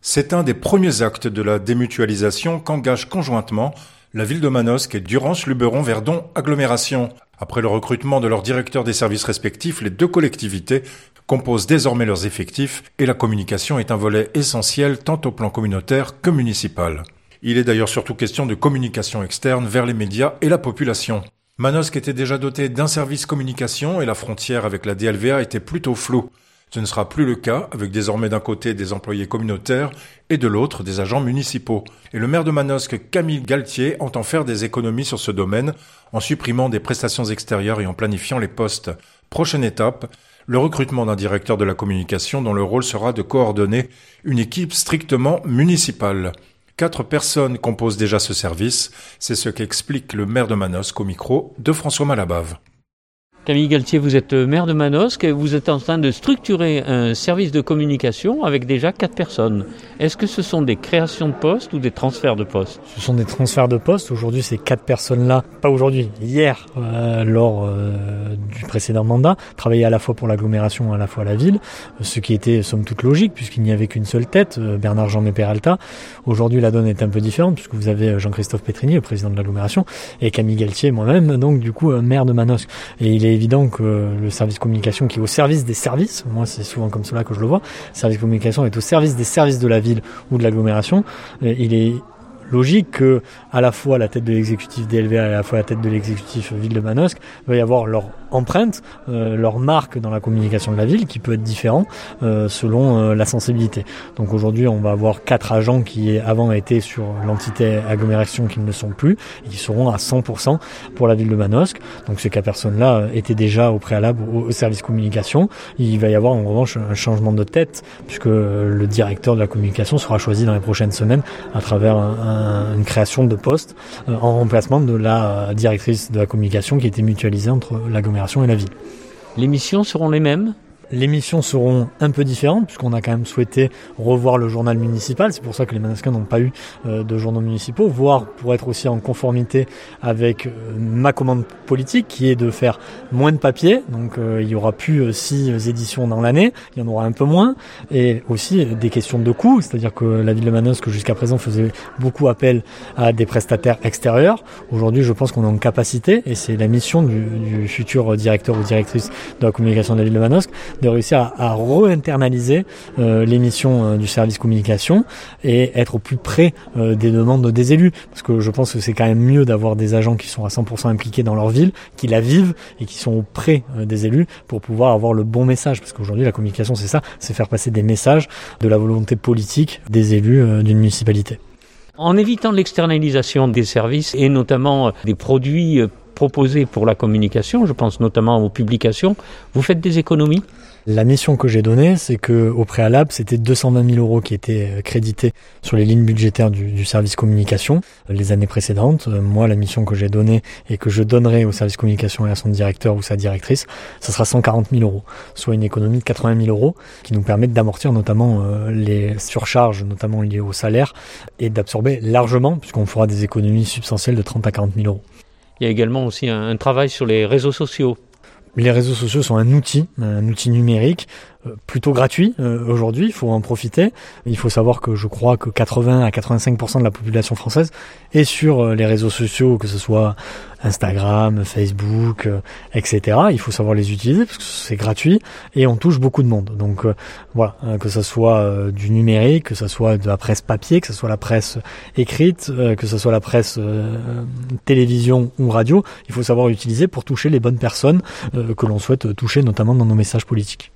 C'est un des premiers actes de la démutualisation qu'engagent conjointement la ville de Manosque et Durance-Luberon-Verdon Agglomération. Après le recrutement de leurs directeurs des services respectifs, les deux collectivités composent désormais leurs effectifs et la communication est un volet essentiel tant au plan communautaire que municipal. Il est d'ailleurs surtout question de communication externe vers les médias et la population. Manosque était déjà doté d'un service communication et la frontière avec la DLVA était plutôt floue. Ce ne sera plus le cas, avec désormais d'un côté des employés communautaires et de l'autre des agents municipaux. Et le maire de Manosque, Camille Galtier, entend faire des économies sur ce domaine en supprimant des prestations extérieures et en planifiant les postes. Prochaine étape, le recrutement d'un directeur de la communication dont le rôle sera de coordonner une équipe strictement municipale. 4 personnes composent déjà ce service, c'est ce qu'explique le maire de Manosque au micro de François Malabave. Camille Galtier, vous êtes maire de Manosque et vous êtes en train de structurer un service de communication avec déjà 4 personnes. Est-ce que ce sont des créations de postes ou des transferts de postes ? Ce sont des transferts de postes. Aujourd'hui, ces 4 personnes-là, pas aujourd'hui, hier, lors du précédent mandat, travaillaient à la fois pour l'agglomération et à la fois la ville, ce qui était somme toute logique puisqu'il n'y avait qu'une seule tête, Bernard Jean Peralta. Aujourd'hui, la donne est un peu différente puisque vous avez Jean-Christophe Pétrigny, le président de l'agglomération, et Camille Galtier, moi-même, donc du coup maire de Manosque. Et il est évident que le service communication qui est au service des services, moi c'est souvent comme cela que je le vois, le service communication est au service des services de la ville ou de l'agglomération, il est logique que à la fois la tête de l'exécutif DLVA et à la fois la tête de l'exécutif ville de Manosque va y avoir leur empreinte, leur marque dans la communication de la ville qui peut être différent selon la sensibilité. Donc aujourd'hui on va avoir 4 agents qui avant étaient sur l'entité agglomération qui ne le sont plus et qui seront à 100% pour la ville de Manosque. Donc ces 4 personnes-là étaient déjà au préalable au service communication. Il va y avoir en revanche un changement de tête puisque le directeur de la communication sera choisi dans les prochaines semaines à travers une création de poste en remplacement de la directrice de la communication qui était mutualisée entre l'agglomération et la ville. Les missions seront les mêmes ? Les missions seront un peu différentes puisqu'on a quand même souhaité revoir le journal municipal. C'est pour ça que les Manosquins n'ont pas eu de journaux municipaux, voire pour être aussi en conformité avec ma commande politique qui est de faire moins de papier. Donc il y aura plus 6 éditions dans l'année, il y en aura un peu moins. Et aussi des questions de coûts, c'est-à-dire que la ville de Manosque jusqu'à présent faisait beaucoup appel à des prestataires extérieurs. Aujourd'hui je pense qu'on est en capacité, et c'est la mission du futur directeur ou directrice de la communication de la ville de Manosque, de réussir à re-internaliser les missions du service communication et être au plus près des demandes des élus. Parce que je pense que c'est quand même mieux d'avoir des agents qui sont à 100% impliqués dans leur ville, qui la vivent et qui sont auprès des élus pour pouvoir avoir le bon message. Parce qu'aujourd'hui, la communication, c'est ça, c'est faire passer des messages de la volonté politique des élus d'une municipalité. En évitant l'externalisation des services et notamment des produits proposés pour la communication, je pense notamment aux publications, vous faites des économies ? La mission que j'ai donnée, c'est que au préalable, c'était 220 000 euros qui étaient crédités sur les lignes budgétaires du service communication les années précédentes. Moi, la mission que j'ai donnée et que je donnerai au service communication et à son directeur ou sa directrice, ça sera 140 000 euros, soit une économie de 80 000 euros qui nous permet d'amortir notamment les surcharges, notamment liées au salaire, et d'absorber largement, puisqu'on fera des économies substantielles de 30 à 40 000 euros. Il y a également aussi un travail sur les réseaux sociaux. Les réseaux sociaux sont un outil numérique plutôt gratuit aujourd'hui, il faut en profiter. Il faut savoir que je crois que 80 à 85% de la population française est sur les réseaux sociaux, que ce soit Instagram, Facebook, etc. Il faut savoir les utiliser parce que c'est gratuit et on touche beaucoup de monde. Donc voilà, que ce soit du numérique, que ce soit de la presse papier, que ce soit la presse écrite, que ce soit la presse télévision ou radio, il faut savoir utiliser pour toucher les bonnes personnes que l'on souhaite toucher, notamment dans nos messages politiques.